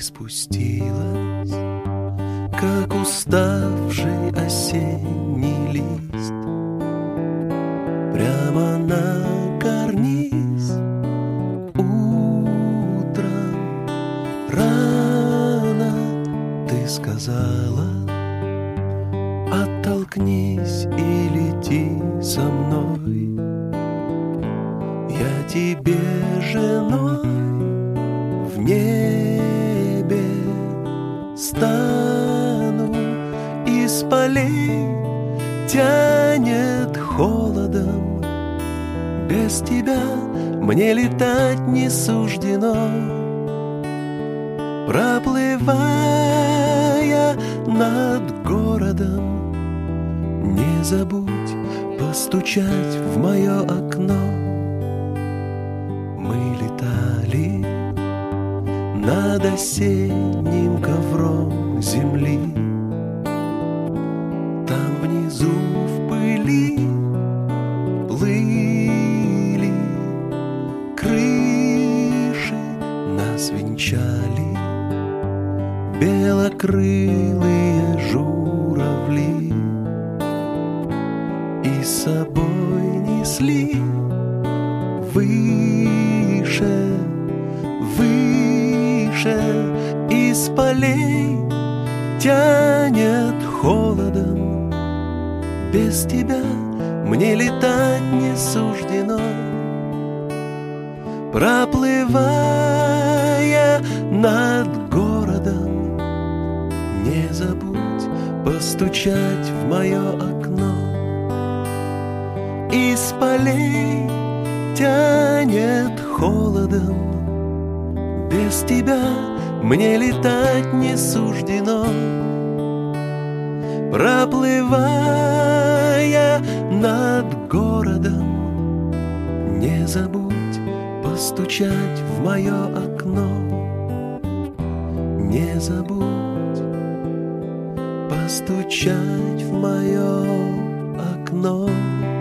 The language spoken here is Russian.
спустилась, как уставший осенний лист, прямо на карниз. Утром рано ты сказала: оттолкнись и лети со мной. Я тебе женой в небе стану, из полей тянет холодом. Без тебя мне летать не суждено. Проплывая над городом, не забудь постучать в мое окно. Мы летали над осенним ковром земли. Там внизу в пыли плыли крыши, нас венчали белокрылые журавли и с собой несли выше, выше. Из полей тянет холодом. Без тебя мне летать не суждено. Проплывая над городом, не забудь постучать в мое окно. Из полей тянет холодом. Без тебя мне летать не суждено. Проплывая над городом, не забудь постучать в мое окно. Не забудь постучать в мое окно.